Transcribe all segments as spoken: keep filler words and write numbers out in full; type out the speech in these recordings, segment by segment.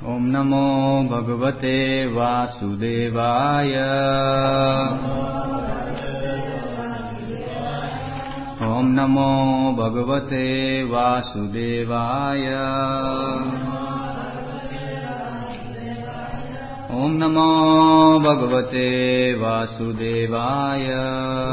Om Namo Bhagavate Vasudevaya. Om Namo Bhagavate Vasudevaya. Om Namo Bhagavate Vasudevaya.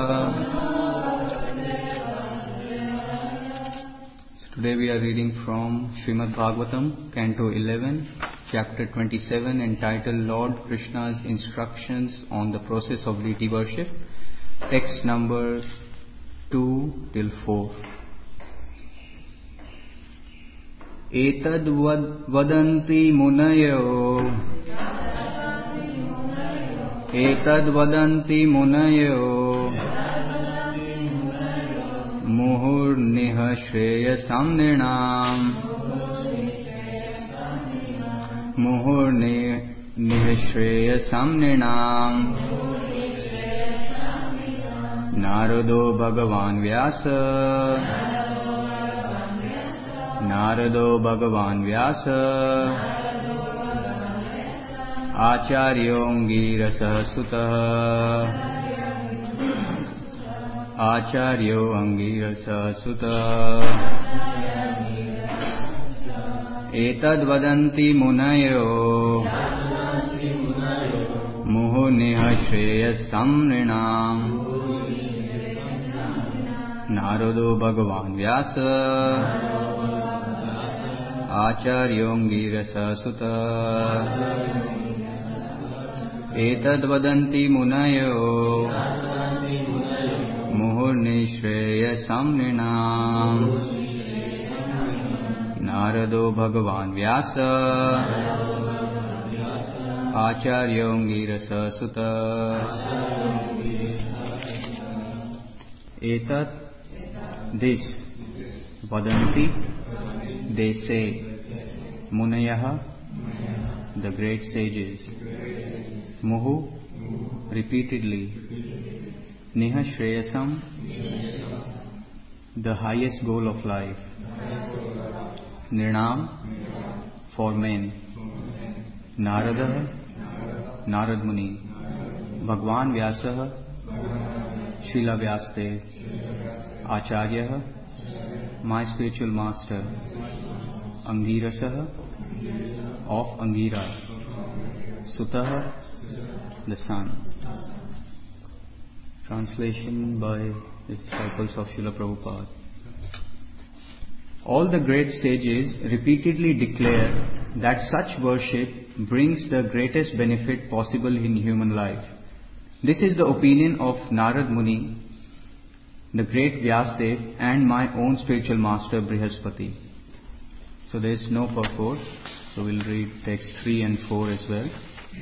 Today we are reading from Srimad Bhagavatam, Canto eleven, Chapter twenty-seven, entitled Lord Krishna's Instructions on the Process of Deity Worship, text number two till four. Etad vadanti munayo Etad vadanti munayo Muhur niha shreyasam nirnam Muhur niha shreyasam nirnam Narado Bhagavan Vyasa Narado Bhagavan Vyasa Acharyo Angirasa Sutah Acharyo Angirasa Sutah Etad vadanti munayo Muhu niha shreyasam nirnam Narado Bhagavan Vyasa Acharyo Angirasa Sutah Etad vadanti munayo Muhur nishreyasam nirnam Narado Bhagavan Vyasa Acharyo Angirasa Sutah Etat, this, vadanti, they say, munayaha, the great sages, muhu, repeatedly, niha shreyasam, the highest goal of life, nirnam, for men, narada, Narad Muni, Bhagwan Vyasa, Srila Vyasadeva, Acharya, my spiritual master, Angirasa, of Angira, Sutah, the son. Translation by the disciples of Srila Prabhupada. All the great sages repeatedly declare that such worship brings the greatest benefit possible in human life. This is the opinion of Narad Muni, the great Vyasadeva, and my own spiritual master Brihaspati. So there is no purport, so we'll read text three and four as well.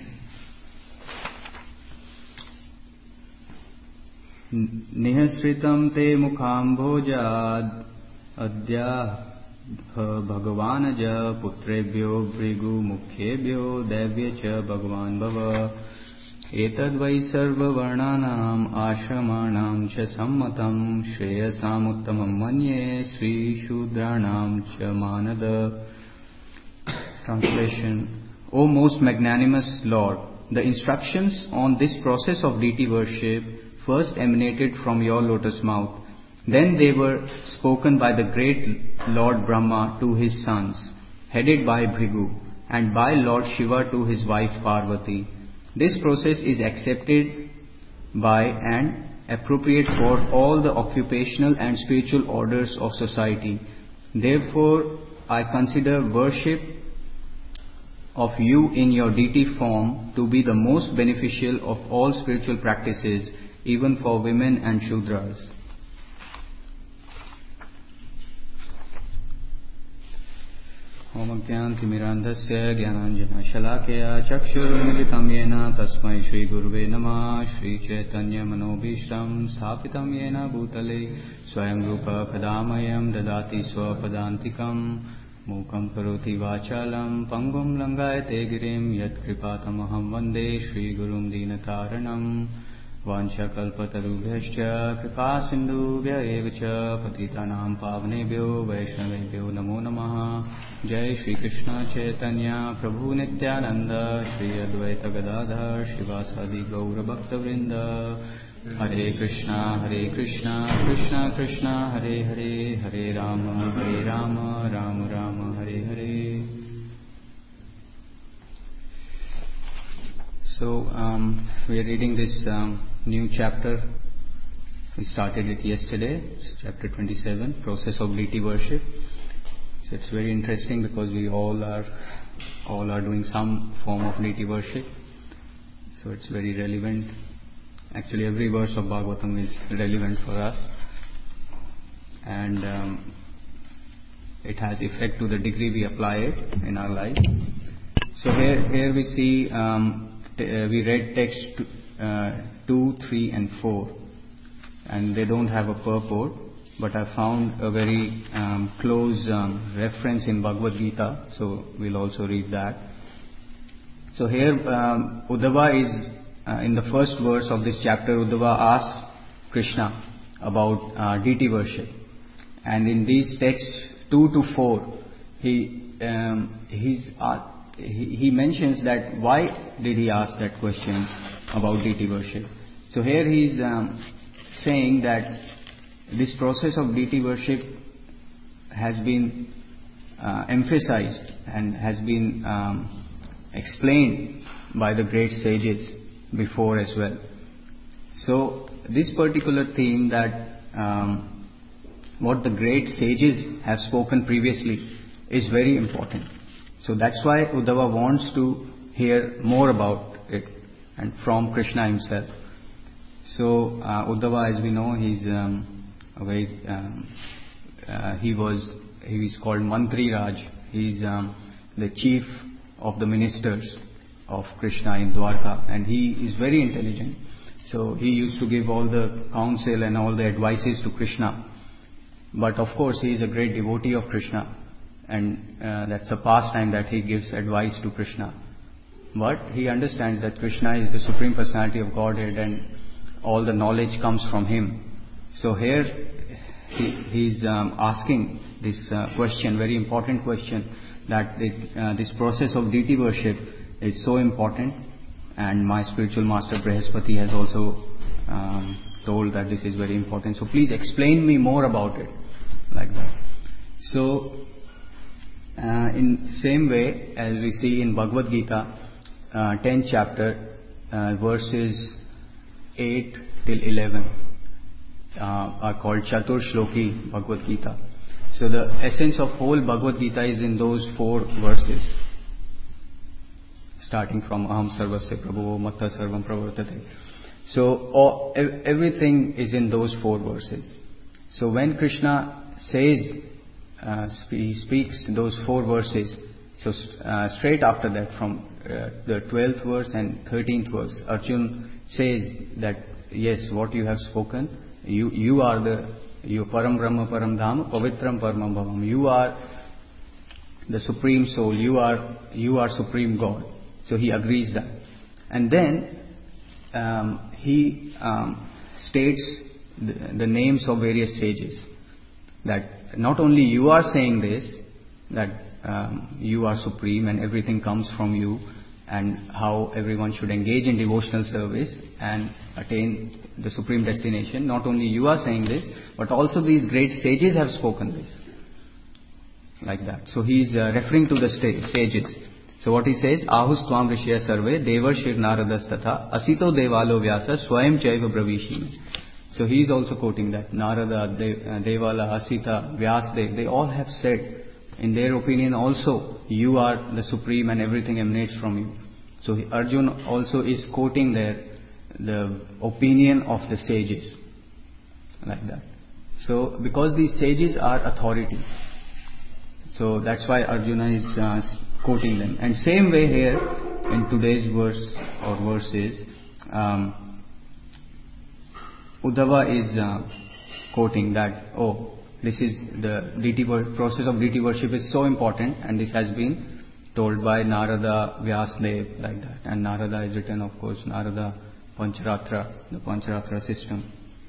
Nihasritam te mukham bhojad adya bhagavanaja putrebhyo brigu mukhyebhyo devyacha bhagavan bhava etad vai sarva varnanam ashramanam cha sammatam shreyasam uttamam manye sri shudranam cha manada. Translation. O most magnanimous Lord, the instructions on this process of deity worship first emanated from your lotus mouth. Then they were spoken by the great Lord Brahma to his sons, headed by Bhrigu, and by Lord Shiva to his wife Parvati. This process is accepted by and appropriate for all the occupational and spiritual orders of society. Therefore, I consider worship of you in your deity form to be the most beneficial of all spiritual practices, even for women and Shudras. Om Ajnanatimirandhasya Jnananjana Shalakaya Chakshurunmilitam Yena Tasmai Shri Guruve Namah Shri Chaitanya Manobhishtam Sthapitam Yena Bhutale Swayam Rupa Kadamayam Dadati Swapadantikam Mukam Karoti Vachalam Pangum Langayate Girim Yat Kripatamaham Vande Shri Gurum Dinataranam Vanchakalpatarubhyascha kripasindubhya evacha patitanam pavnebhyo vaishnavebhyo namo namaha. Jai Shri Krishna Chaitanya Prabhu Nityananda Shri Advaita Gadadhar Shivasadi Gaura Bhakta Vrinda. Hare Krishna Hare Krishna Krishna Krishna Hare Hare Hare Rama Hare Rama Rama Rama Hare Hare. So um, we are reading this um, new chapter. We started it yesterday. It's chapter twenty-seven, Process of Deity Worship. So it's very interesting because we all are all are doing some form of deity worship. So it's very relevant. Actually, every verse of Bhagavatam is relevant for us, and um, it has effect to the degree we apply it in our life. So here, here we see um, t- uh, we read text t- uh, two, three, and four, and they don't have a purport, but I found a very um, close um, reference in Bhagavad Gita. So we'll also read that. So here um, Uddhava is. Uh, in the first verse of this chapter, Uddhava asks Krishna about uh, deity worship, and in these texts two to four, he um, he's, uh, he, he mentions that why did he ask that question about deity worship. So here he is um, saying that this process of deity worship has been uh, emphasized and has been um, explained by the great sages before as well. So this particular theme that um, what the great sages have spoken previously is very important. So that's why Uddhava wants to hear more about it and from Krishna himself. So uh, Uddhava, as we know, he's um, a very um, uh, he was he is called Mantri Raj. He's um, the chief of the ministers of Krishna in Dwarka, and he is very intelligent. So he used to give all the counsel and all the advices to Krishna. But of course he is a great devotee of Krishna, and uh, that's a pastime that he gives advice to Krishna. But he understands that Krishna is the Supreme Personality of Godhead and all the knowledge comes from him. So here he, he's um, asking this uh, question, very important question, that it, uh, this process of deity worship is so important, and my spiritual master Brihaspati has also um, told that this is very important. So please explain me more about it, like that. So uh, in same way as we see in Bhagavad Gita, uh, tenth chapter, uh, verses eight till eleven uh, are called Chatur Shloki Bhagavad Gita. So the essence of whole Bhagavad Gita is in those four verses, starting from Aham Sarvasya Prabhu Matta Sarvam Pravartate. So all, everything is in those four verses. So when Krishna says, uh, he speaks those four verses, so uh, straight after that, from uh, the twelfth verse and thirteenth verse, Arjuna says that yes, what you have spoken, you you are the you Param Brahma Param Dham Pavitram Paramam Bhavam. You are the Supreme Soul. You are you are Supreme God. So he agrees that. And then um, he um, states the, the names of various sages. That not only you are saying this, that um, you are supreme and everything comes from you, and how everyone should engage in devotional service and attain the supreme destination. Not only you are saying this, but also these great sages have spoken this. Like that. So he is uh, referring to the sta- sages. So what he says, Ahus Tvam Rishya Sarve Devarshir Naradas Tatha Asito Devalo Vyasa Swayam Chaiva Bravishimi. So he is also quoting that Narada, De- uh, Devala, Asita, Vyasdev, they all have said, in their opinion also, you are the supreme and everything emanates from you. So he, Arjuna also is quoting there the opinion of the sages, like that. So because these sages are authority, so that's why Arjuna is uh, quoting them. And same way here in today's verse or verses, um, Uddhava is uh, quoting that, oh, this is the deity wor- process of deity worship is so important, and this has been told by Narada, Vyasdev, like that. And Narada is written, of course, Narada Pancharatra, the Pancharatra system.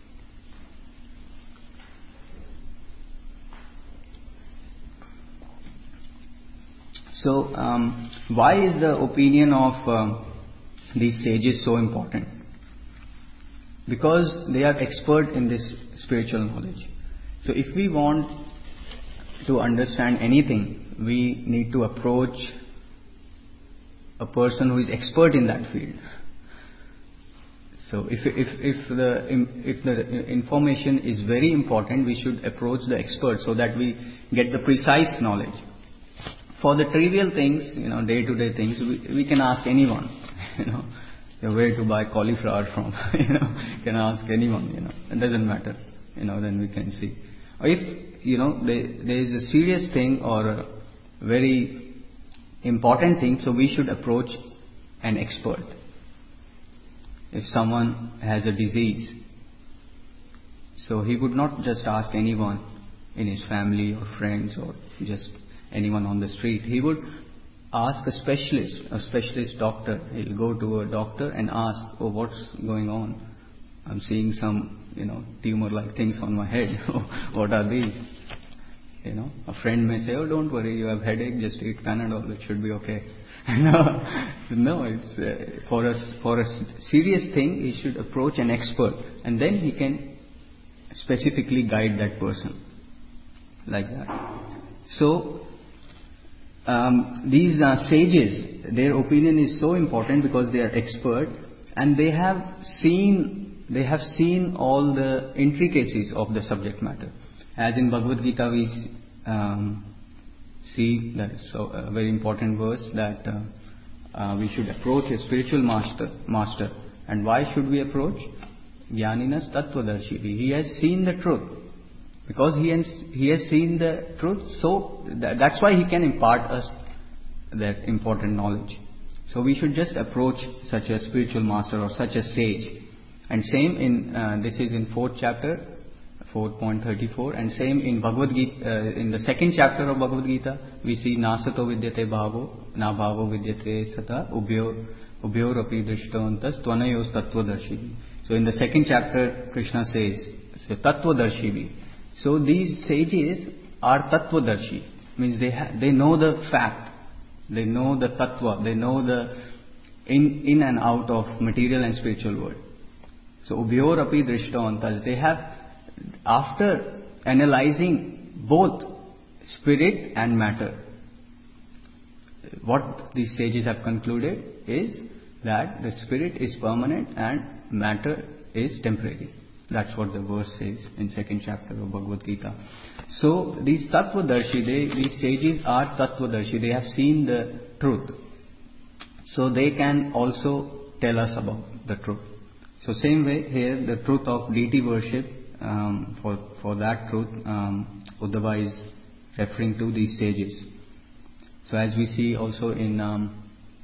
So, um, why is the opinion of uh, these sages so important? Because they are expert in this spiritual knowledge. So, if we want to understand anything, we need to approach a person who is expert in that field. So, if if if the if the information is very important, we should approach the expert so that we get the precise knowledge. For the trivial things, you know, day-to-day things, we, we can ask anyone, you know, where to buy cauliflower from, you know, can ask anyone, you know, it doesn't matter, you know, then we can see. Or if, you know, there, there is a serious thing or a very important thing, so we should approach an expert. If someone has a disease, so he would not just ask anyone in his family or friends or just anyone on the street. He would ask a specialist, a specialist doctor. He'll go to a doctor and ask, oh, what's going on? I'm seeing some, you know, tumor-like things on my head. What are these? You know, a friend may say, oh, don't worry, you have headache, just eat Panadol, it should be okay. No, it's uh, for a for a serious thing, he should approach an expert, and then he can specifically guide that person, like that. So, um, these uh, sages, their opinion is so important because they are expert, and they have seen they have seen all the intricacies of the subject matter. As in Bhagavad Gita, we um, see that so a very important verse that uh, uh, we should approach a spiritual master. Master, and why should we approach? Jnaninas Tattvadarshi. He has seen the truth. Because he has, he has seen the truth, so that, that's why he can impart us that important knowledge. So we should just approach such a spiritual master or such a sage. And same in, uh, this is in fourth chapter, four point thirty-four, and same in Bhagavad Gita, uh, in the second chapter of Bhagavad Gita, we see Nasato vidyate bhavo, na bhavo vidyate sata, ubhyor, ubhyor api drishtavantas, tvanayos tattvadarshi. So in the second chapter, Krishna says, so tattvadarshi. So these sages are tattvadarshi, means they ha- they know the fact, they know the tattva, they know the in in and out of material and spiritual world. So ubhyor api drishtavantas, they have, after analyzing both spirit and matter, what these sages have concluded is that the spirit is permanent and matter is temporary. That's what the verse says in second chapter of Bhagavad Gita. So these Tattvadarshi, they, these sages are Tattvadarshi. They have seen the truth. So they can also tell us about the truth. So same way here, the truth of deity worship, um, for, for that truth, um, Uddhava is referring to these sages. So as we see also in um,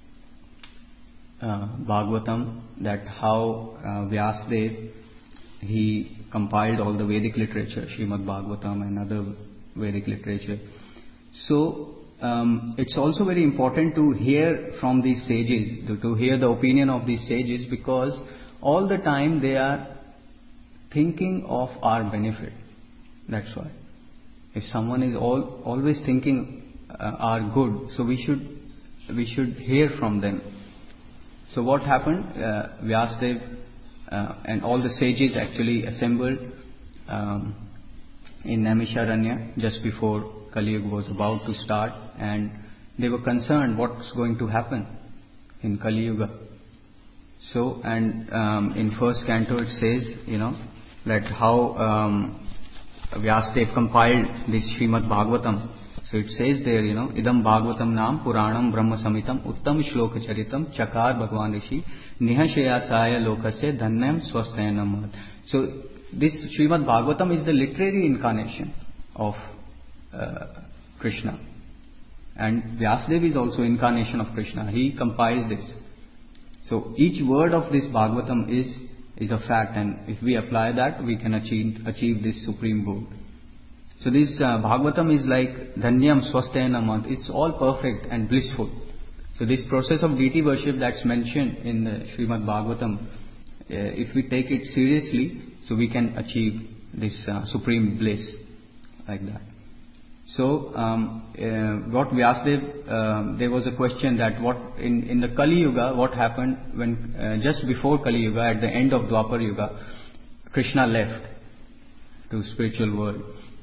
uh, Bhagavatam, that how uh, Vyasadeva, he compiled all the Vedic literature, Srimad Bhagavatam and other Vedic literature. So, um, it's also very important to hear from these sages, to, to hear the opinion of these sages, because all the time they are thinking of our benefit. That's why. If someone is all, always thinking uh, our good, so we should we should hear from them. So what happened? Uh, Vyasadeva Uh, and all the sages actually assembled um, in Naimisharanya just before Kali Yuga was about to start, and they were concerned what's going to happen in Kali Yuga. So, and um, in first canto it says, you know, that how um, Vyasadeva compiled this Srimad Bhagavatam. So it says there, you know, Idam Bhagavatam Nam Puranam Brahma Samitam Uttam Shloka Charitam Chakar Bhagwan Rishi Nihashayasaya Lokasya Dhanyam Swasthayanam. So this Srimad Bhagavatam is the literary incarnation of uh, Krishna. And Vyasadeva is also incarnation of Krishna. He compiled this. So each word of this Bhagavatam is is a fact, and if we apply that, we can achieve achieve this supreme good. So this uh, Bhagavatam is like Dhanyam Swasthayanam. It's all perfect and blissful. So this process of deity worship that's mentioned in the Srimad Bhagavatam, if we take it seriously, so we can achieve this uh, supreme bliss like that. So, um, uh, what Vyasadeva, uh, there was a question that what in, in the Kali Yuga, what happened when uh, just before Kali Yuga, at the end of Dwapar Yuga, Krishna left to spiritual world.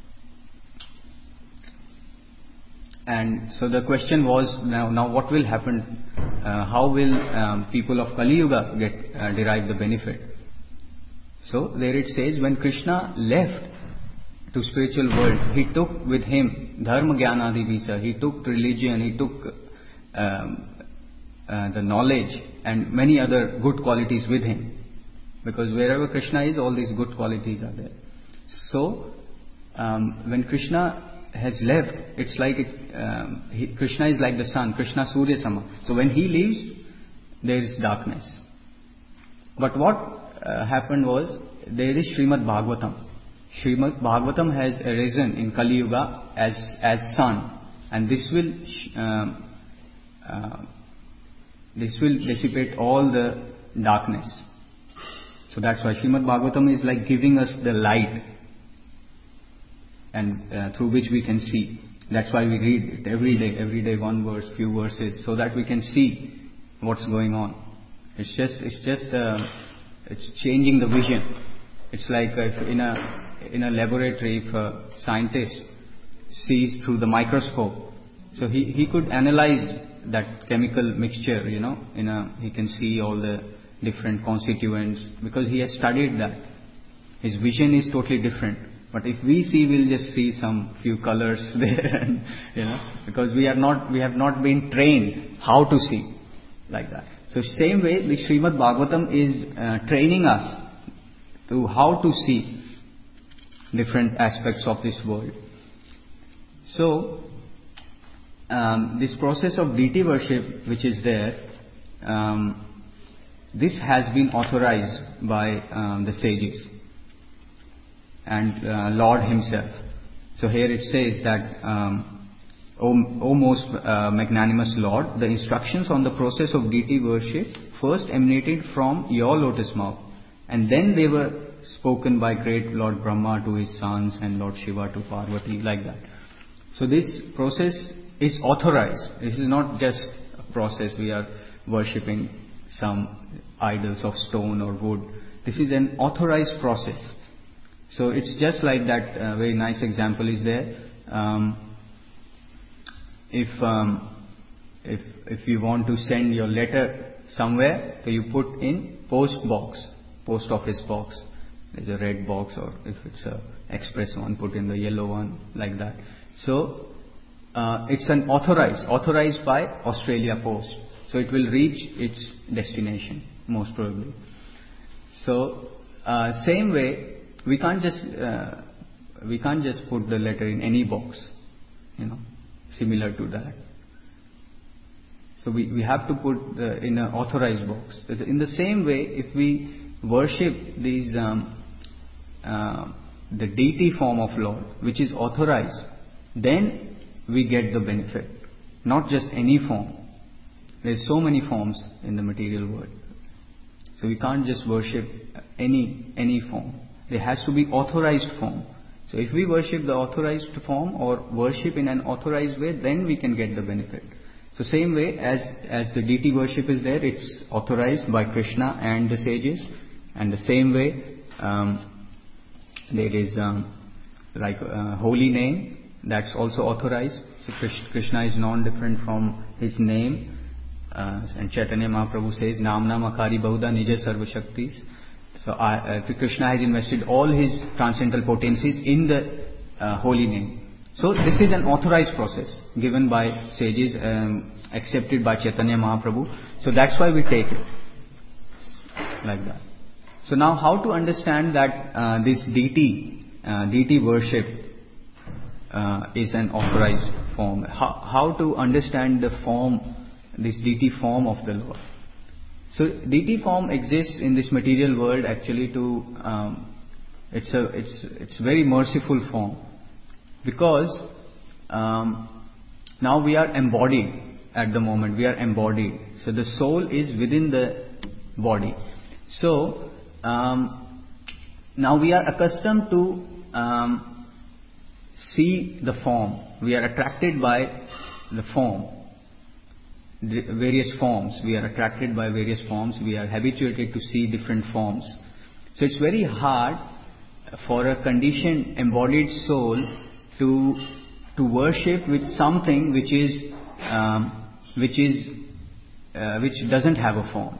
And so the question was, now, now what will happen? Uh, how will um, people of Kali Yuga get uh, derive the benefit? So there it says, when Krishna left to spiritual world, he took with him dharma jnanadi visa. He took religion, he took um, uh, the knowledge and many other good qualities with him. Because wherever Krishna is, all these good qualities are there. So um, when Krishna has left, it's like it, um, he, Krishna is like the sun, Krishna Surya Sama. So when he leaves, there is darkness. But what uh, happened was, there is Srimad Bhagavatam. Srimad Bhagavatam has arisen in Kali Yuga as, as sun, and this will um, uh, this will dissipate all the darkness. So that's why Srimad Bhagavatam is like giving us the light, and uh, through which we can see. That's why we read it every day, every day one verse, few verses, so that we can see what's going on. It's just, it's just, uh, it's changing the vision. It's like if in a in a laboratory, if a scientist sees through the microscope, so he he could analyze that chemical mixture, you know, in a he can see all the different constituents because he has studied that. His vision is totally different. But if we see, we'll just see some few colors there, and, you know, because we are not, we have not been trained how to see like that. So same way, the Srimad Bhagavatam is uh, training us to how to see different aspects of this world. So um, this process of deity worship, which is there, um, this has been authorized by um, the sages and uh, Lord himself. So here it says that, um, O, o most uh, magnanimous Lord, the instructions on the process of deity worship first emanated from your lotus mouth, and then they were spoken by great Lord Brahma to his sons and Lord Shiva to Parvati, like that. So this process is authorized. This is not just a process we are worshipping some idols of stone or wood. This is an authorized process. So it's just like that uh, very nice example is there. Um, if um, if if you want to send your letter somewhere, so you put in post box, post office box. There's a red box, or if it's a express one, put in the yellow one, like that. So uh, it's an authorized, authorized by Australia Post. So it will reach its destination most probably. So uh, same way. We can't just uh, we can't just put the letter in any box, you know, similar to that. So we, we have to put the, in an authorized box. In the same way, if we worship these um, uh, the deity form of Lord, which is authorized, then we get the benefit. Not just any form. There's so many forms in the material world. So we can't just worship any any form. There has to be authorized form. So if we worship the authorized form or worship in an authorized way, then we can get the benefit. So same way as, as the deity worship is there, it's authorized by Krishna and the sages. And the same way, um, there is um, like a holy name, that's also authorized. So Krishna is non-different from his name. Uh, and Chaitanya Mahaprabhu says, Nam Nam Akari Bahuda Nija Sarva Shaktis. So uh, uh, Krishna has invested all his transcendental potencies in the uh, holy name. So this is an authorized process given by sages, um, accepted by Chaitanya Mahaprabhu. So that's why we take it like that. So now how to understand that uh, this deity, uh, deity worship uh, is an authorized form. How, how to understand the form, this deity form of the Lord. So deity form exists in this material world actually to um, it's a it's it's very merciful form, because um, now we are embodied at the moment. We are embodied. So the soul is within the body. So um, now we are accustomed to um, see the form. We are attracted by the form, the various forms. We are attracted by various forms. We are habituated to see different forms. So it's very hard for a conditioned embodied soul to to worship with something which is um, which is uh, which doesn't have a form.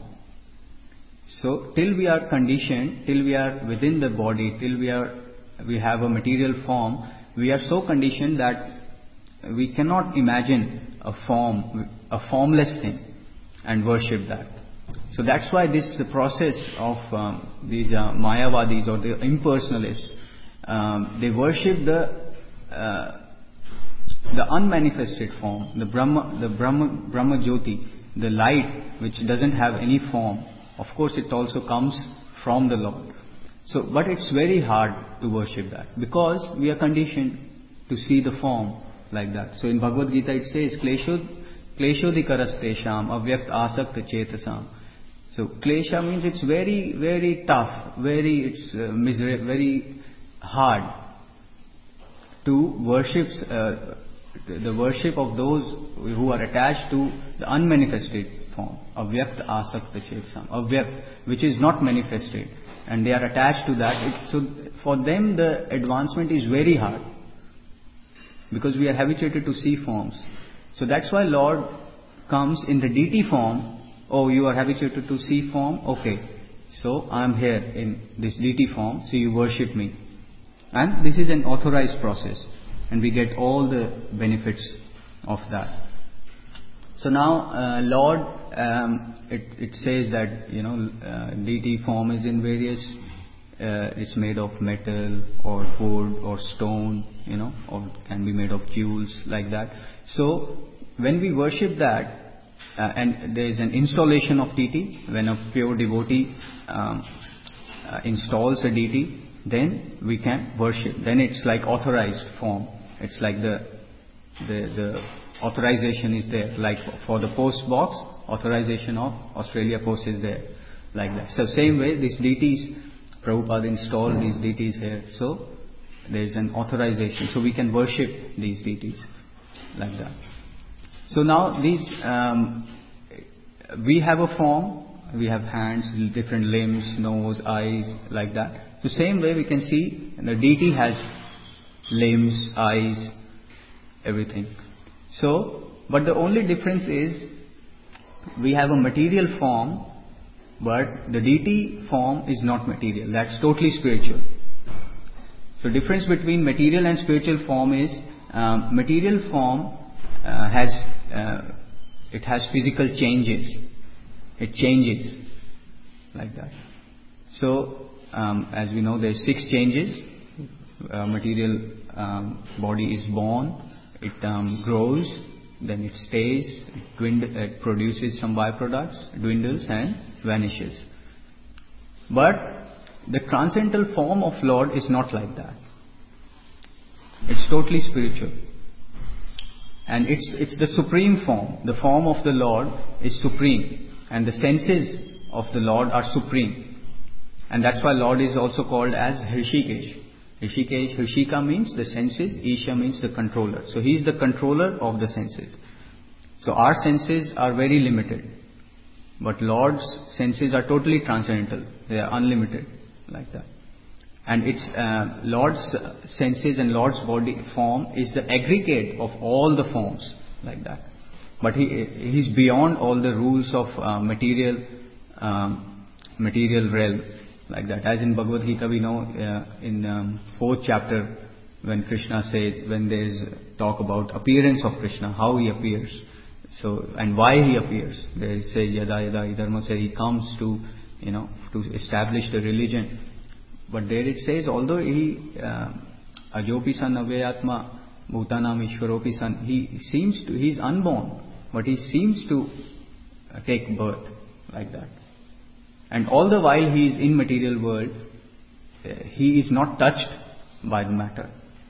So till we are conditioned, till we are within the body, till we are we have a material form, we are so conditioned that we cannot imagine a form, a formless thing, and worship that. So that's why this process of um, these uh, Mayavadis or the impersonalists, um, they worship the uh, the unmanifested form, the Brahma, the Brahma, Brahma Jyoti, the light which doesn't have any form. Of course, it also comes from the Lord. So, but it's very hard to worship that because we are conditioned to see the form like that. So in Bhagavad Gita it says, Kleshod, Kleshodhikarastesham avyakt asakta chetasam. So klesha means it's very, very tough, very, it's uh, miser- very hard to worship, uh, the worship of those who are attached to the unmanifested form, avyakt asakta chetasam, avyakt, which is not manifested, and they are attached to that. It, so for them the advancement is very hard because we are habituated to see forms. So that's why Lord comes in the deity form. Oh, you are habituated to see form? Okay. So I am here in this deity form, so you worship me. And this is an authorized process, and we get all the benefits of that. So now, uh, Lord, um, it, it says that, you know, uh, deity form is in various, uh, it's made of metal or wood or stone, you know, or can be made of jewels, like that. So when we worship that, uh, and there is an installation of deity, when a pure devotee um, uh, installs a deity, then we can worship. Then it's like authorized form. It's like the the the authorization is there. Like for the post box, authorization of Australia Post is there. Like that. So same way, these deities, Prabhupada installed these deities here. So there is an authorization. So we can worship these deities like that. So now these, um, we have a form. We have hands, different limbs, nose, eyes, like that. So same way we can see the deity has limbs, eyes, everything. So, but the only difference is we have a material form, but the deity form is not material. That's totally spiritual. So difference between material and spiritual form is um, material form uh, has uh, it has physical changes. It changes like that. So um, as we know, there's six changes. Uh, material um, body is born, it um, grows, then it stays, it, dwind- it produces some byproducts, dwindles and vanishes. But the transcendental form of Lord is not like that. It's totally spiritual. And it's it's the supreme form. The form of the Lord is supreme. And the senses of the Lord are supreme. And that's why Lord is also called as Hrishikesh. Hrishikesh, Hrishika means the senses, Isha means the controller. So he is the controller of the senses. So our senses are very limited. But Lord's senses are totally transcendental. They are unlimited, like that. And it's uh, Lord's senses and Lord's body form is the aggregate of all the forms, like that. But he he's beyond all the rules of uh, material um, material realm, like that. As in Bhagavad Gita we know uh, in um, fourth chapter when Krishna said, when there is talk about appearance of Krishna, how he appears, so and why he appears. They say yada yada idharma, say he comes to, you know, to establish the religion. But there it says, although he ajopi san avyayatma bhutanam ishwaropi san, he seems to, he is unborn, but he seems to take birth, like that. And all the while he is in material world, he is not touched by the matter,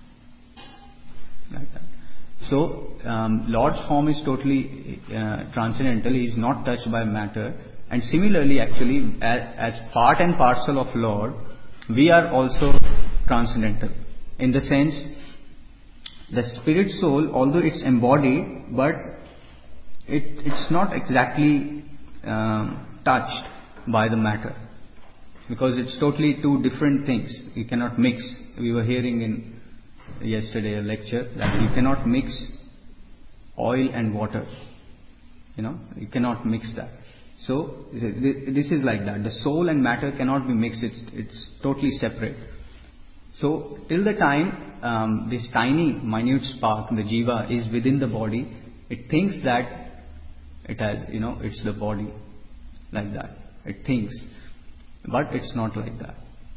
like that. So um, Lord's form is totally uh, transcendental. He is not touched by matter, And similarly, actually, as, as part and parcel of Lord, we are also transcendental. In the sense, the spirit soul, although it's embodied, but it, it's not exactly um, touched by the matter. Because it's totally two different things. You cannot mix. We were hearing in yesterday a lecture that you cannot mix oil and water. You know, you cannot mix that. So this is like that. The soul and matter cannot be mixed. It's, it's totally separate. So till the time um, this tiny, minute spark, the jiva, is within the body, it thinks that it has, you know, it's the body, like that. It thinks, but it's not like that.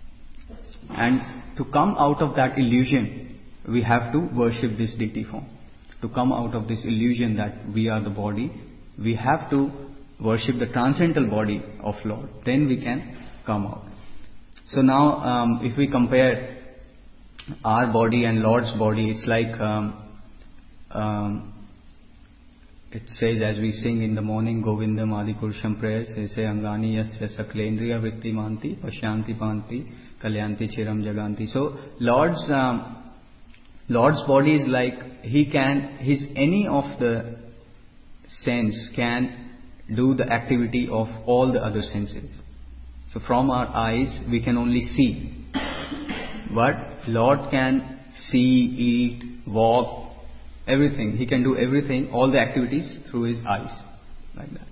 And to come out of that illusion, we have to worship this deity form. To come out of this illusion that we are the body, we have to worship the transcendental body of Lord. Then we can come out. So now, um, if we compare our body and Lord's body, it's like um, um, it says, as we sing in the morning, Govindam Adipurusham prayers, Ese Angani Yasya Saklendriya Vritti Manti Pasyanti Panti Kalyanti Chiram Jaganti. So Lord's um, Lord's body is like he can, his any of the sense can do the activity of all the other senses. So from our eyes we can only see, but Lord can see, eat, walk, everything. He can do everything, all the activities through his eyes, like that.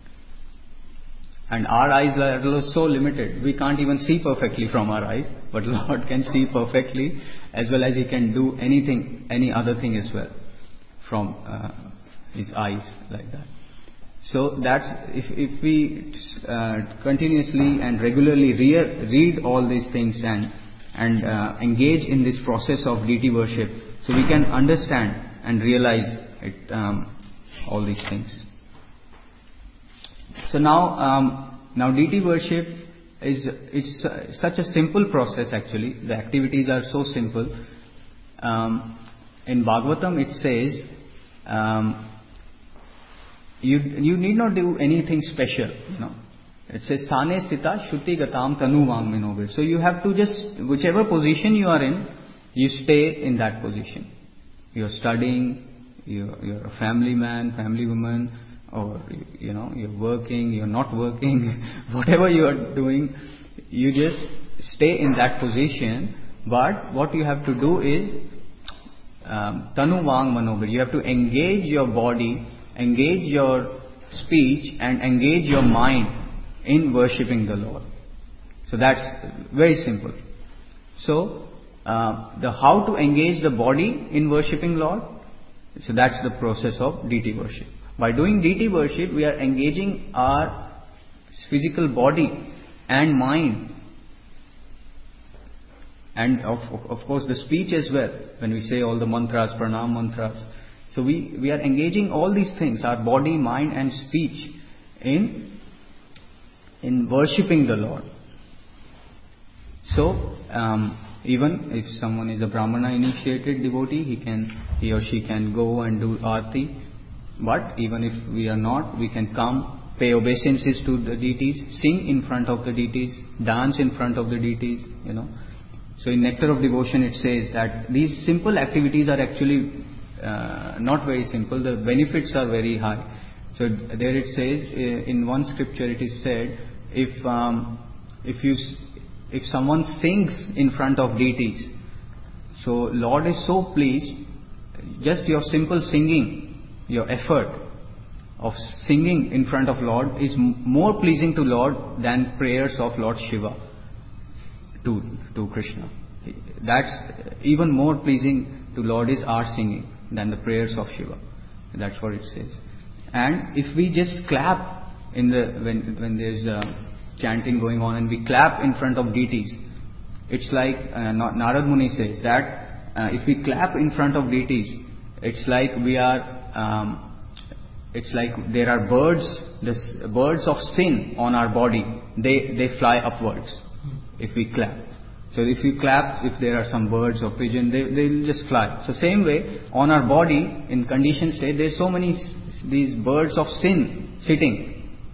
And our eyes are so limited, we can't even see perfectly from our eyes, but Lord can see perfectly, as well as he can do anything, any other thing as well from uh, his eyes, like that. So that's, if, if we uh, continuously and regularly re- read all these things and and uh, engage in this process of deity worship, so we can understand and realize it, um, all these things. So now, um, now deity worship is it's uh, such a simple process. Actually, the activities are so simple. Um, in Bhagavatam, it says, um, you you need not do anything special. You know, it says Sthane Sthita Shuti Gatam Tanu Vangminovid. So you have to just, whichever position you are in, you stay in that position. You're studying, you're, you're a family man, family woman, or you know, you're working, you're not working, whatever you are doing, you just stay in that position. But what you have to do is um, Tanu Vang Manovid. You have to engage your body, engage your speech, and engage your mind in worshipping the Lord. So that's very simple. So uh, the how to engage the body in worshipping Lord, so that's the process of deity worship. By doing deity worship, we are engaging our physical body and mind, and of, of, of course the speech as well, when we say all the mantras, pranam mantras. So we, we are engaging all these things, our body, mind and speech, in in worshipping the Lord. So um, even if someone is a Brahmana initiated devotee, he can he or she can go and do arti. But even if we are not, we can come, pay obeisances to the deities, sing in front of the deities, dance in front of the deities, you know. So in Nectar of Devotion it says that these simple activities are actually uh, not very simple. The benefits are very high. So there it says, in one scripture it is said, if um, if you if someone sings in front of deities, so Lord is so pleased. Just your simple singing, your effort of singing in front of Lord is m- more pleasing to Lord than prayers of Lord Shiva to to Krishna. That's even more pleasing to Lord is our singing than the prayers of Shiva. That's what it says. And if we just clap in the when when there's uh, chanting going on and we clap in front of deities, it's like uh, Narad Muni says that uh, if we clap in front of deities, it's like we are um, it's like there are birds, this birds of sin on our body. They they fly upwards if we clap. So if you clap, if there are some birds or pigeon, they they will just fly. So same way on our body in conditioned state, there's so many these birds of sin sitting,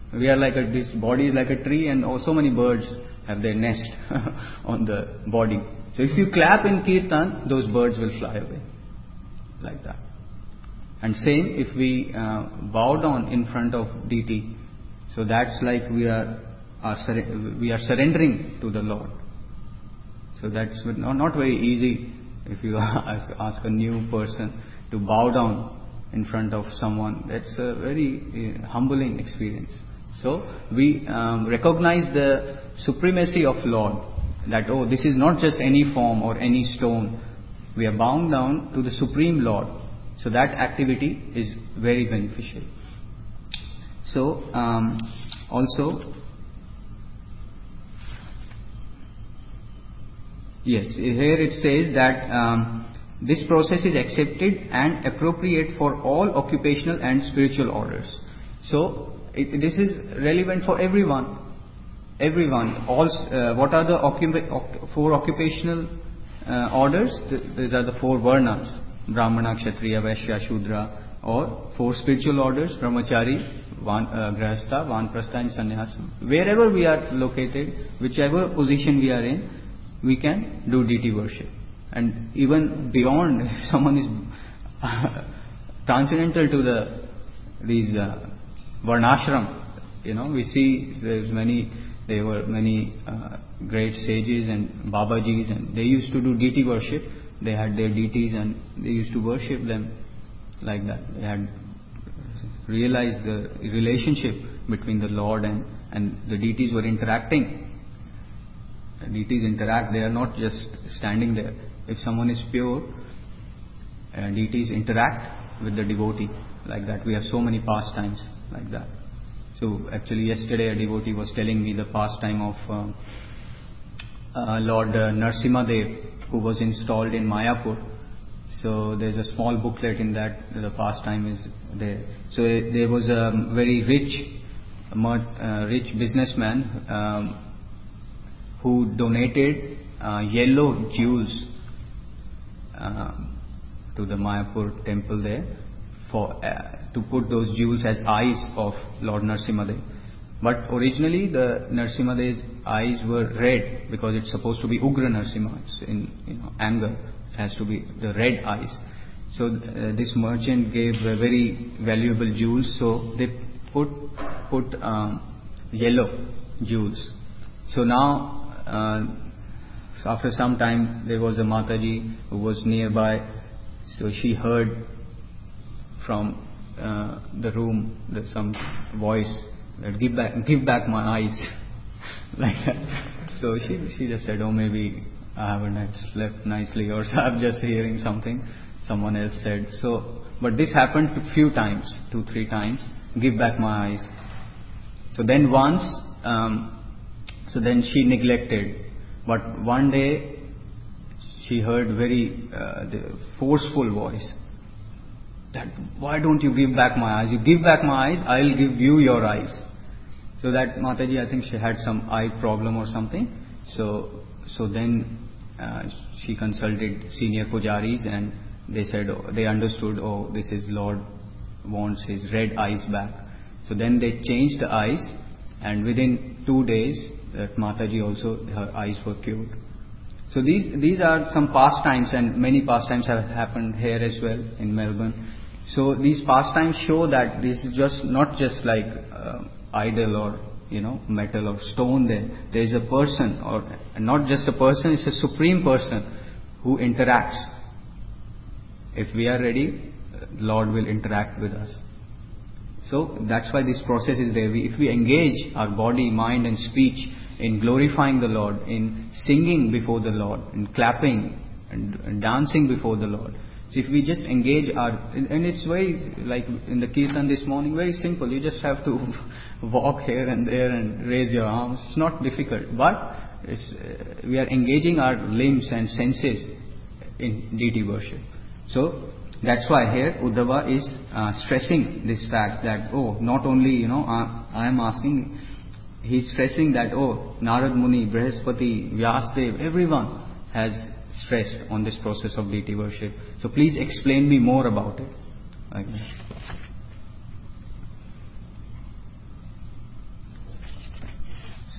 We are like a, this body is like a tree, and oh, so many birds have their nest on the body. So if you clap in kirtan, those birds will fly away, like that. And same if we uh, bow down in front of deity, so that's like we are, are sur- we are surrendering to the Lord. So that's not, not very easy if you ask, ask a new person to bow down in front of someone. That's a very uh, humbling experience. So we um, recognize the supremacy of Lord, that oh, this is not just any form or any stone. We are bound down to the Supreme Lord. So that activity is very beneficial. So um, also, yes, here it says that um, this process is accepted and appropriate for all occupational and spiritual orders. So it, this is relevant for everyone. Everyone. All. Uh, what are the occupa- oc- four occupational uh, orders? Th- these are the four varnas: Brahmana, Kshatriya, Vaishya, Shudra. Or four spiritual orders: Brahmachari, Van, uh, Grahastha, Vanprastha and Sannyas. Wherever we are located, whichever position we are in, we can do deity worship. And even beyond, if someone is uh, transcendental to the these uh, varnashram, you know, we see there's many, there were many uh, great sages and Babajis, and they used to do deity worship. They had their deities and they used to worship them like that. They had realized the relationship between the Lord and, and the deities were interacting. The deities interact, they are not just standing there. If someone is pure, uh, deities interact with the devotee like that. We have so many pastimes like that. So actually yesterday a devotee was telling me the pastime of uh, uh, Lord uh, Narsimhadev, who was installed in Mayapur. So there's a small booklet in that, the pastime is there. So uh, there was a very rich, uh, rich businessman um, who donated uh, yellow jewels uh, to the Mayapur temple there, for uh, to put those jewels as eyes of Lord Narsimhadev. But originally the Narsimhadev's eyes were red, because it's supposed to be Ugra Narsimha, it's in you know, anger. It has to be the red eyes. So uh, this merchant gave uh, very valuable jewels, so they put put um, yellow jewels. So now uh, so after some time there was a Mataji who was nearby, so she heard from uh, the room that some voice that give back give back my eyes like that. So she she just said, oh, maybe I haven't slept nicely, or I'm just hearing something someone else said. So but this happened a few times, two three times, give back my eyes. So then once um, so then she neglected, but one day she heard very uh, the forceful voice that, why don't you give back my eyes? You give back my eyes, I'll give you your eyes. So that Mataji, I think she had some eye problem or something. So so then uh, she consulted senior pujaris, and they said, oh, they understood, oh, this is Lord wants his red eyes back. So then they changed the eyes, and within two days that Mataji also, her eyes were cured. So these these are some pastimes, and many pastimes have happened here as well in Melbourne. So these pastimes show that this is just not just like uh, idol or you know metal or stone. There, there is a person, or not just a person. It's a supreme person who interacts. If we are ready, Lord will interact with us. So that's why this process is there. We, if we engage our body, mind, and speech in glorifying the Lord, in singing before the Lord, in clapping and, and dancing before the Lord. So if we just engage our, and it's very, like in the kirtan this morning, very simple. You just have to walk here and there and raise your arms. It's not difficult, but it's, uh, we are engaging our limbs and senses in deity worship. So that's why here Uddhava is uh, stressing this fact that, oh, not only, you know, I, I am asking, he's stressing that, oh, Narad Muni, Brihaspati, Vyasdev, everyone has stressed on this process of deity worship. So please explain me more about it. Like that.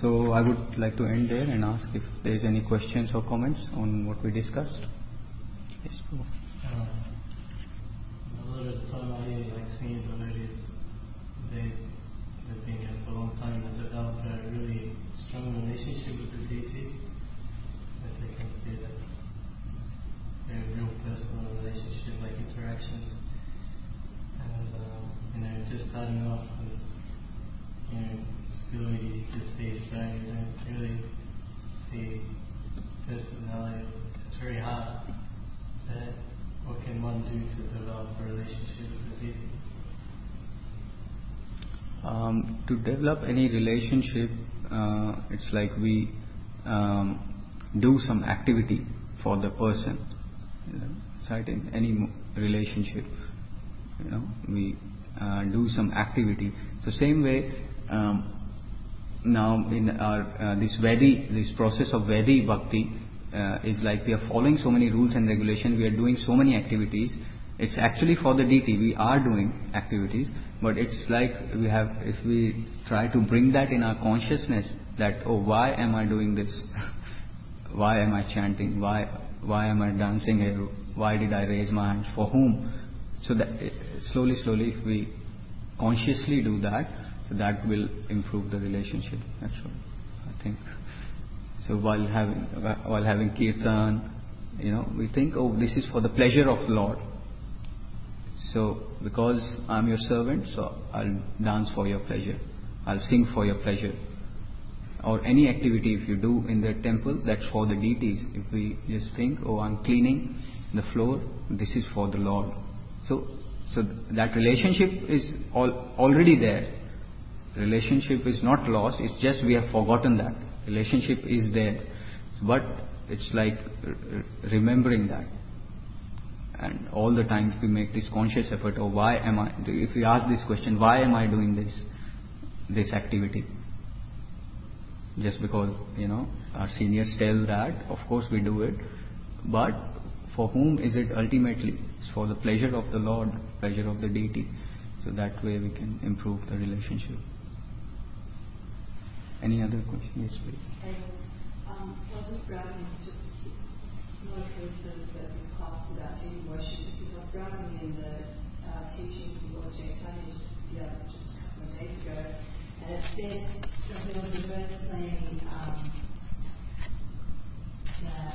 So I would like to end there and ask if there is any questions or comments on what we discussed. Yes, go. Um, a lot of the time I hear like singers or notice they they've been here for a long time and developed a really strong relationship with the deities. That they can see that they're a real personal relationship, like interactions. And um, you know, just starting off and you know, still you just see a stone, you don't really see personality. It's very hard. So what can one do to develop a relationship with the deity? Um, to develop any relationship, uh, it's like we um, do some activity for the person. You know, right? In any relationship, you know, we uh, do some activity. So same way, um, now in our uh, this Vedi, this process of Vedi Bhakti uh, is like we are following so many rules and regulations. We are doing so many activities. It's actually for the deity. We are doing activities, but it's like we have, if we try to bring that in our consciousness, that oh, why am I doing this? Why am I chanting? Why why am I dancing here? Why did I raise my hands? For whom? So that slowly, slowly, if we consciously do that, so that will improve the relationship. That's what I think. So while having while having kirtan, you know, we think, oh, this is for the pleasure of the Lord. So because I'm your servant, so I'll dance for your pleasure. I'll sing for your pleasure. Or any activity if you do in the temple, that's for the deities. If we just think, oh, I'm cleaning the floor, this is for the Lord. So, so that relationship is all, already there. Relationship is not lost. It's just we have forgotten that relationship is there. But it's like remembering that. And all the time if we make this conscious effort, oh, why am I, if we ask this question, why am I doing this, this activity? Just because, you know, our seniors tell that, of course we do it. But for whom is it ultimately? It's for the pleasure of the Lord, pleasure of the deity. So that way we can improve the relationship. Any other question? Yes, please. And, um, I was just grabbing, just, it's not a coincidence that this class is about deity worship, because I was grabbing in the uh, teaching from Lord Chaitanya just, yeah, just a couple of days ago, and it says, there was a verse saying um, that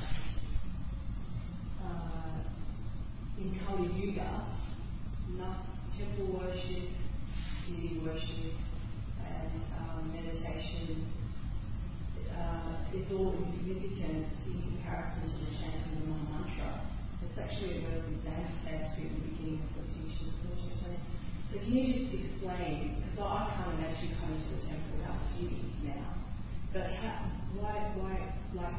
uh, in Kali Yuga, not temple worship, deity worship, and um, meditation uh, is all insignificant in comparison to the chanting of the Maha Mantra. It's actually a verse in Sanskrit at the beginning of the teaching of the Chaitanya. So can you just explain, because I can't imagine coming to the temple without deities now, but how, why, why, like,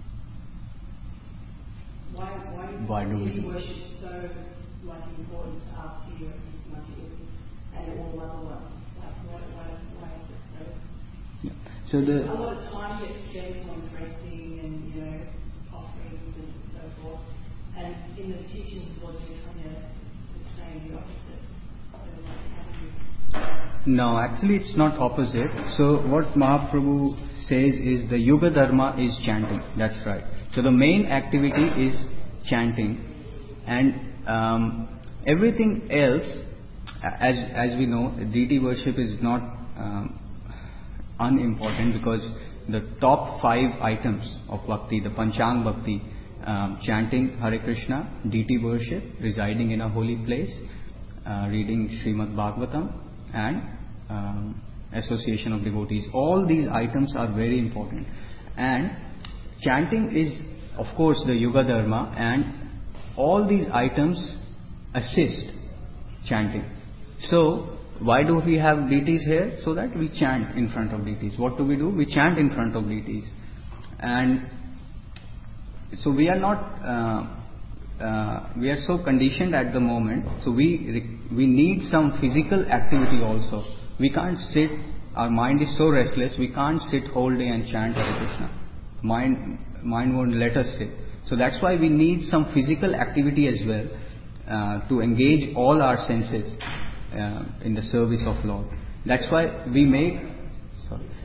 why, why is why deity worship so, like, important to us here at this Mandir and all other ones? Like, why, why, why is it so? Yeah. So the a lot of time gets spent on dressing and, you know, offerings and so forth. And in the teachings of Lord Chaitanya, it's saying the opposite. So, like, how do you... No, actually it's not opposite. So what Mahaprabhu says is the Yuga Dharma is chanting. That's right. So the main activity is chanting, and um, everything else, as as we know, deity worship is not um, unimportant, because the top five items of bhakti, the Panchang Bhakti, um, chanting Hare Krishna, deity worship, residing in a holy place, uh, reading Srimad Bhagavatam, and um, association of devotees. All these items are very important. And chanting is, of course, the Yuga Dharma, and all these items assist chanting. So, why do we have deities here? So that we chant in front of deities. What do we do? We chant in front of deities. And so we are not, uh, uh, we are so conditioned at the moment, so we we need some physical activity also. We can't sit, our mind is so restless, we can't sit whole day and chant Hare Krishna. Mind, mind won't let us sit. So that's why we need some physical activity as well, uh, to engage all our senses uh, in the service of Lord. That's why we make, sorry.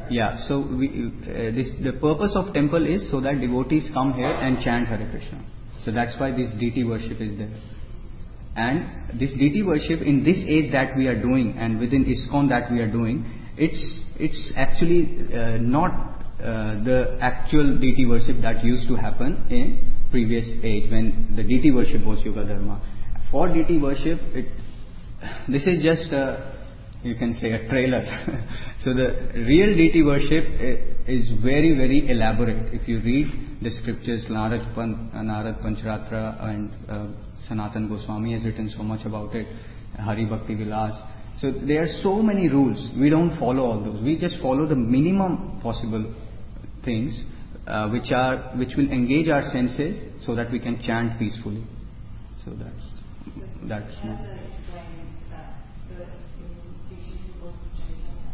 Yeah, so we, uh, this, the purpose of temple is so that devotees come here and chant Hare Krishna. So that's why this deity worship is there. And this deity worship in this age that we are doing, and within ISKCON that we are doing, it's it's actually uh, not uh, the actual deity worship that used to happen in previous age when the deity worship was Yuga Dharma. For deity worship, it, this is just a, you can say, a trailer. So the real deity worship is very, very elaborate. If you read the scriptures, Narad, Pan, Narad Pancharatra and uh, Sanatan Goswami has written so much about it, Hari Bhakti Vilas. So there are so many rules. We don't follow all those. We just follow the minimum possible things uh, which are which will engage our senses so that we can chant peacefully. So that's that's. How to explain that verse in teaching the book of Chaitanya?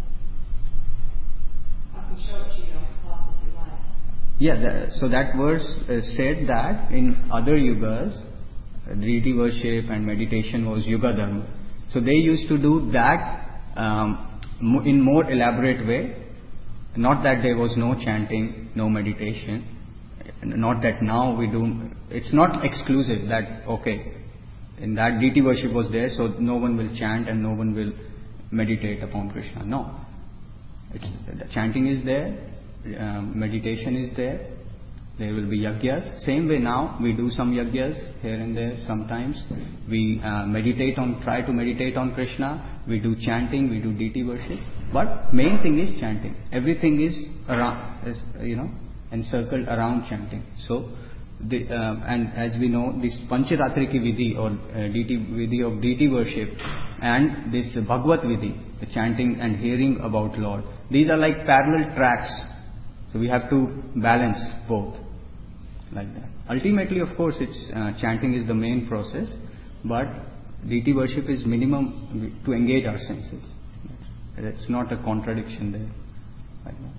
I can show it to you after class if you like. Yeah, the, so that verse uh, said that in other yugas, deity worship and meditation was Yuga Dharma. So they used to do that um, in more elaborate way. Not that there was no chanting, no meditation. Not that now we do. It's not exclusive that okay, in that deity worship was there, so no one will chant and no one will meditate upon Krishna. No, it's, the chanting is there, um, meditation is there. There will be yagyas. Same way now we do some yagyas here and there. Sometimes we uh, meditate on, try to meditate on Krishna. We do chanting, we do deity worship. But main thing is chanting. Everything is around, is, you know, encircled around chanting. So, the, uh, and as we know, this Pancharatriki Vidhi or uh, deity, Vidhi of deity worship and this Bhagavad Vidhi, the chanting and hearing about Lord. These are like parallel tracks. So we have to balance both. Like that. Ultimately, of course, it's uh, chanting is the main process, but deity worship is minimum to engage our senses. It's not a contradiction there. Like that.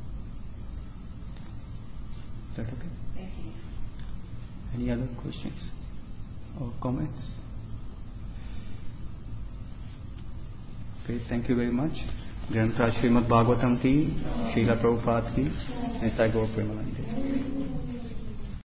Is that okay? Thank you. Any other questions or comments? Okay, thank you very much. Granth Srimad Bhagavatam ki, Srila Prabhupada ki, Nithai Gaur Premanande.